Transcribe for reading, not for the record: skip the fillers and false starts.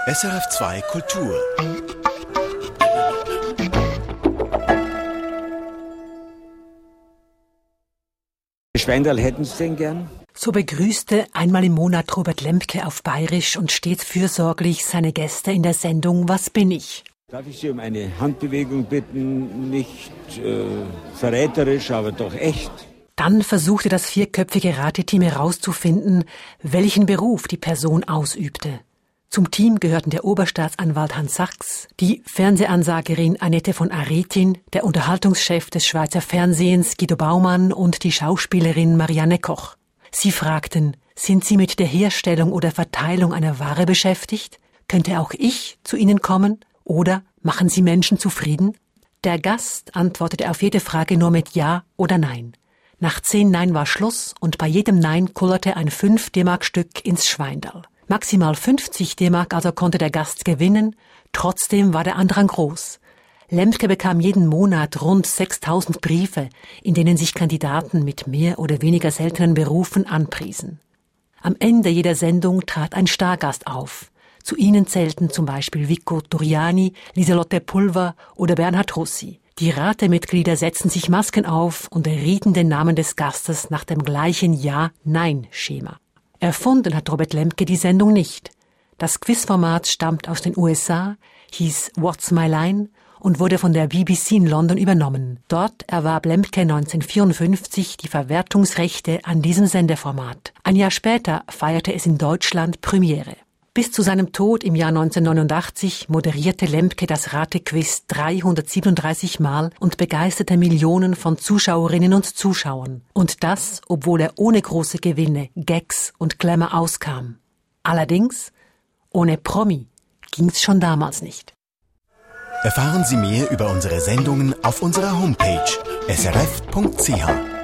SRF 2 Kultur. Schweindal hätten Sie denn gern? So begrüßte einmal im Monat Robert Lembke auf Bayerisch und stets fürsorglich seine Gäste in der Sendung Was bin ich? Darf ich Sie um eine Handbewegung bitten? Nicht verräterisch, aber doch echt. Dann versuchte das vierköpfige Rateteam herauszufinden, welchen Beruf die Person ausübte. Zum Team gehörten der Oberstaatsanwalt Hans Sachs, die Fernsehansagerin Annette von Aretin, der Unterhaltungschef des Schweizer Fernsehens Guido Baumann und die Schauspielerin Marianne Koch. Sie fragten, sind Sie mit der Herstellung oder Verteilung einer Ware beschäftigt? Könnte auch ich zu Ihnen kommen? Oder machen Sie Menschen zufrieden? Der Gast antwortete auf jede Frage nur mit Ja oder Nein. Nach 10 Nein war Schluss und bei jedem Nein kullerte ein 5-D-Mark-Stück ins Schweindal. Maximal 50 D-Mark also konnte der Gast gewinnen, trotzdem war der Andrang groß. Lembke bekam jeden Monat rund 6.000 Briefe, in denen sich Kandidaten mit mehr oder weniger seltenen Berufen anpriesen. Am Ende jeder Sendung trat ein Stargast auf. Zu ihnen zählten zum Beispiel Vico Turiani, Lieselotte Pulver oder Bernhard Russi. Die Ratemitglieder setzten sich Masken auf und errieten den Namen des Gastes nach dem gleichen Ja-Nein-Schema. Erfunden hat Robert Lembke die Sendung nicht. Das Quizformat stammt aus den USA, hieß What's My Line und wurde von der BBC in London übernommen. Dort erwarb Lembke 1954 die Verwertungsrechte an diesem Sendeformat. Ein Jahr später feierte es in Deutschland Premiere. Bis zu seinem Tod im Jahr 1989 moderierte Lembke das Ratequiz 337 Mal und begeisterte Millionen von Zuschauerinnen und Zuschauern. Und das, obwohl er ohne große Gewinne, Gags und Glamour auskam. Allerdings, ohne Promi ging's schon damals nicht. Erfahren Sie mehr über unsere Sendungen auf unserer Homepage srf.ch.